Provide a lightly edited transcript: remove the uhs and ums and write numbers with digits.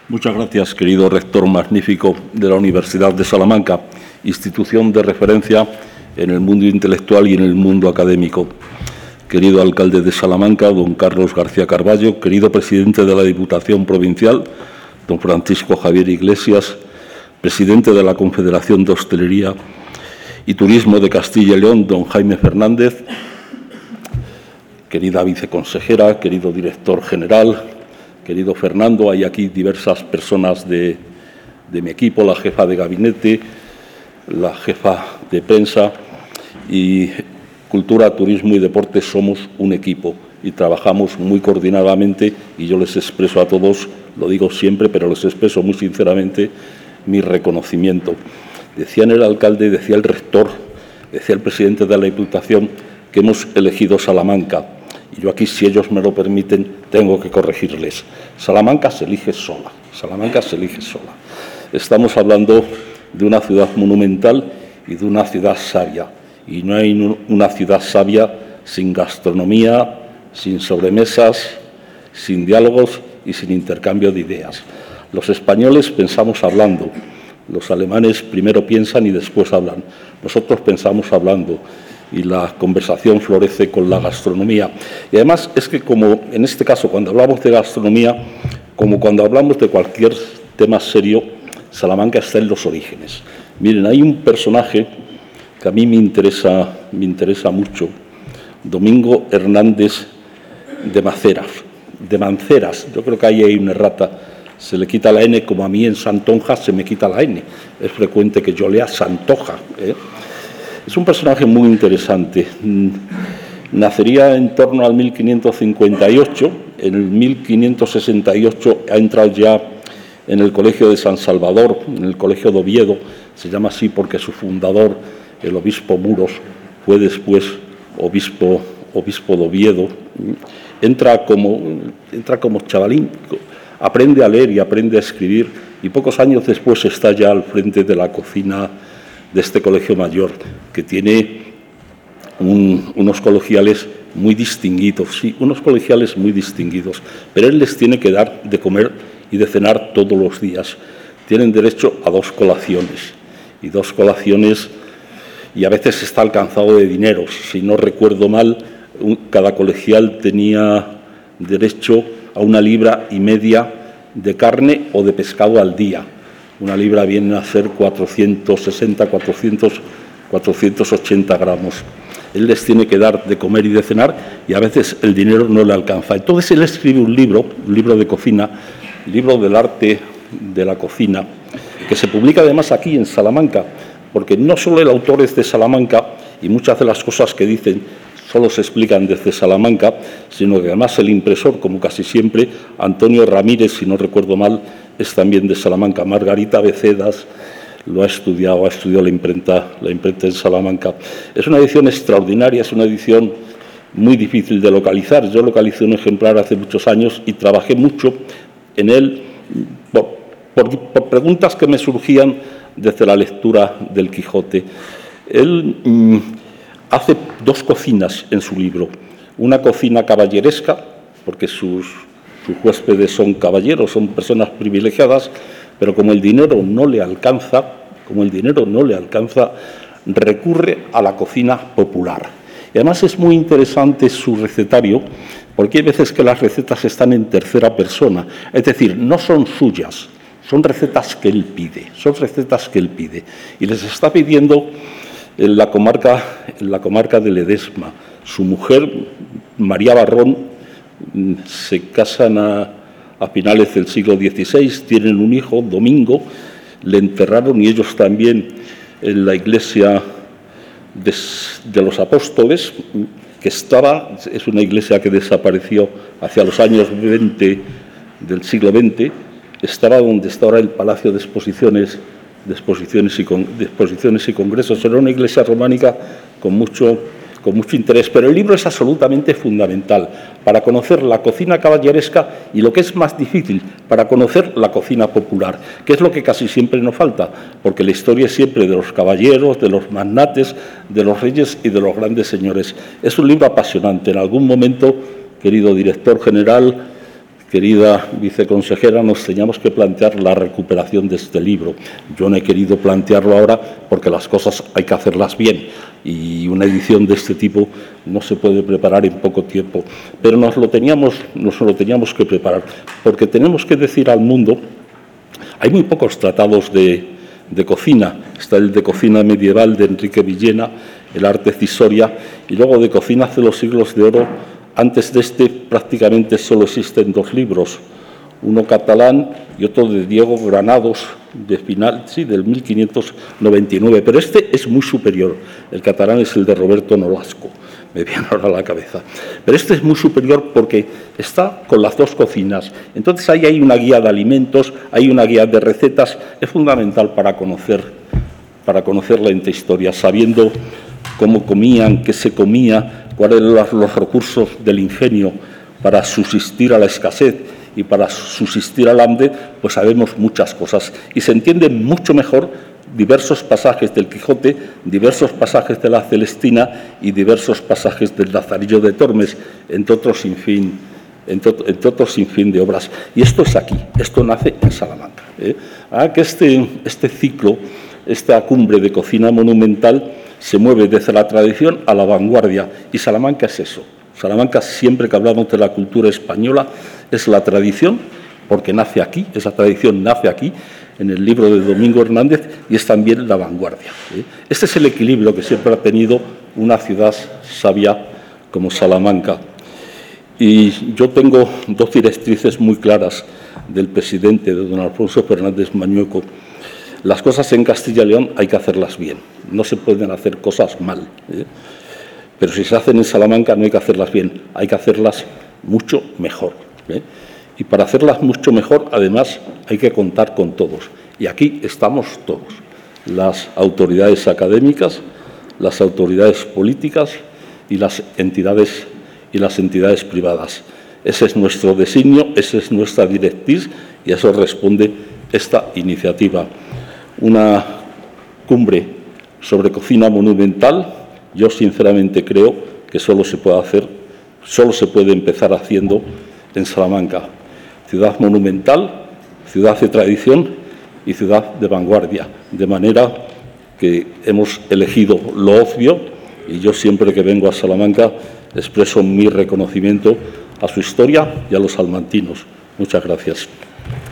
Muchas gracias, querido rector magnífico de la Universidad de Salamanca, institución de referencia en el mundo intelectual y en el mundo académico. Querido alcalde de Salamanca, don Carlos García Carballo, querido presidente de la Diputación Provincial, don Francisco Javier Iglesias, presidente de la Confederación de Hostelería y Turismo de Castilla y León, don Jaime Fernández, querida viceconsejera, querido director general, querido Fernando, hay aquí diversas personas de mi equipo, la jefa de gabinete, la jefa de prensa y Cultura, Turismo y Deportes somos un equipo y trabajamos muy coordinadamente y yo les expreso a todos, lo digo siempre, pero les expreso muy sinceramente mi reconocimiento. Decían el alcalde, decía el rector, decía el presidente de la Diputación que hemos elegido Salamanca. Y yo aquí, si ellos me lo permiten, tengo que corregirles. Salamanca se elige sola. Salamanca se elige sola. Estamos hablando de una ciudad monumental y de una ciudad sabia. Y no hay una ciudad sabia sin gastronomía, sin sobremesas, sin diálogos y sin intercambio de ideas. Los españoles pensamos hablando. Los alemanes primero piensan y después hablan. Nosotros pensamos hablando. Y la conversación florece con la gastronomía. Y además es que, como en este caso, cuando hablamos de gastronomía, como cuando hablamos de cualquier tema serio, Salamanca está en los orígenes. Miren, hay un personaje que a mí me interesa mucho, Domingo Hernández de Manceras. Yo creo que ahí hay una errata. Se le quita la N, como a mí en Santonja se me quita la N. Es frecuente que yo lea Santoja, Es un personaje muy interesante. Nacería en torno al 1558. En el 1568 ha entrado ya en el Colegio de San Salvador, en el Colegio de Oviedo. Se llama así porque su fundador, el obispo Muros, fue después obispo de Oviedo. Entra como chavalín, aprende a leer y aprende a escribir, y pocos años después está ya al frente de la cocina de este colegio mayor, que tiene unos colegiales muy distinguidos, sí, unos colegiales muy distinguidos, pero él les tiene que dar de comer y de cenar todos los días. Tienen derecho a 2 colaciones, y a veces está alcanzado de dinero. Si no recuerdo mal, cada colegial tenía derecho a 1,5 libras de carne o de pescado al día. 1 libra viene a ser 460, 480 gramos. Él les tiene que dar de comer y de cenar y a veces el dinero no le alcanza. Entonces él escribe un libro de cocina, libro del arte de la cocina, que se publica además aquí en Salamanca, porque no solo el autor es de Salamanca y muchas de las cosas que dicen solo se explican desde Salamanca, sino que además el impresor, como casi siempre, Antonio Ramírez, si no recuerdo mal, es también de Salamanca. Margarita Becedas lo ha estudiado la imprenta en Salamanca. Es una edición extraordinaria, es una edición muy difícil de localizar. Yo localicé un ejemplar hace muchos años y trabajé mucho en él por preguntas que me surgían desde la lectura del Quijote. Él hace 2 cocinas en su libro. Una cocina caballeresca, porque sus huéspedes son caballeros, son personas privilegiadas, pero como el dinero no le alcanza, recurre a la cocina popular. Y además es muy interesante su recetario, porque hay veces que las recetas están en tercera persona, es decir, no son suyas, son recetas que él pide, y les está pidiendo en la comarca de Ledesma. Su mujer, María Barrón, se casan a finales del siglo XVI, tienen un hijo, Domingo, le enterraron y ellos también en la iglesia de los Apóstoles, que es una iglesia que desapareció hacia los años 20 del siglo XX, estaba donde está ahora el Palacio de Exposiciones y Congresos. Era una iglesia románica con mucho interés, pero el libro es absolutamente fundamental para conocer la cocina caballeresca y, lo que es más difícil, para conocer la cocina popular, que es lo que casi siempre nos falta, porque la historia es siempre de los caballeros, de los magnates, de los reyes y de los grandes señores. Es un libro apasionante. En algún momento, querido director general, querida viceconsejera, nos teníamos que plantear la recuperación de este libro. Yo no he querido plantearlo ahora porque las cosas hay que hacerlas bien y una edición de este tipo no se puede preparar en poco tiempo. Pero nos lo teníamos que preparar porque tenemos que decir al mundo, hay muy pocos tratados de cocina. Está el de cocina medieval de Enrique Villena, el Arte Cisoria, y luego de cocina hace los siglos de oro. Antes de este prácticamente solo existen 2 libros, uno catalán y otro de Diego Granados, del 1599, pero este es muy superior. El catalán es el de Roberto Nolasco, me viene ahora a la cabeza. Pero este es muy superior porque está con las 2 cocinas. Entonces ahí hay una guía de alimentos, hay una guía de recetas. Es fundamental para conocer la intrahistoria, sabiendo cómo comían, qué se comía, cuáles eran los recursos del ingenio para subsistir a la escasez y para subsistir al hambre, pues sabemos muchas cosas. Y se entienden mucho mejor diversos pasajes del Quijote, diversos pasajes de la Celestina y diversos pasajes del Lazarillo de Tormes, entre otros sinfín de obras. Y esto es aquí, esto nace en Salamanca. Que este ciclo, esta cumbre de cocina monumental, se mueve desde la tradición a la vanguardia, y Salamanca es eso. Salamanca, siempre que hablamos de la cultura española, es la tradición, porque nace aquí, esa tradición nace aquí, en el libro de Domingo Hernández, y es también la vanguardia. Este es el equilibrio que siempre ha tenido una ciudad sabia como Salamanca. Y yo tengo 2 directrices muy claras del presidente, de don Alfonso Fernández Mañueco. Las cosas en Castilla y León hay que hacerlas bien, no se pueden hacer cosas mal. Pero si se hacen en Salamanca no hay que hacerlas bien, hay que hacerlas mucho mejor. Y para hacerlas mucho mejor, además, hay que contar con todos. Y aquí estamos todos, las autoridades académicas, las autoridades políticas y las entidades privadas. Ese es nuestro designio, esa es nuestra directriz y a eso responde esta iniciativa. Una cumbre sobre cocina monumental, yo sinceramente creo que solo se puede empezar haciendo en Salamanca. Ciudad monumental, ciudad de tradición y ciudad de vanguardia. De manera que hemos elegido lo obvio y yo siempre que vengo a Salamanca expreso mi reconocimiento a su historia y a los salmantinos. Muchas gracias.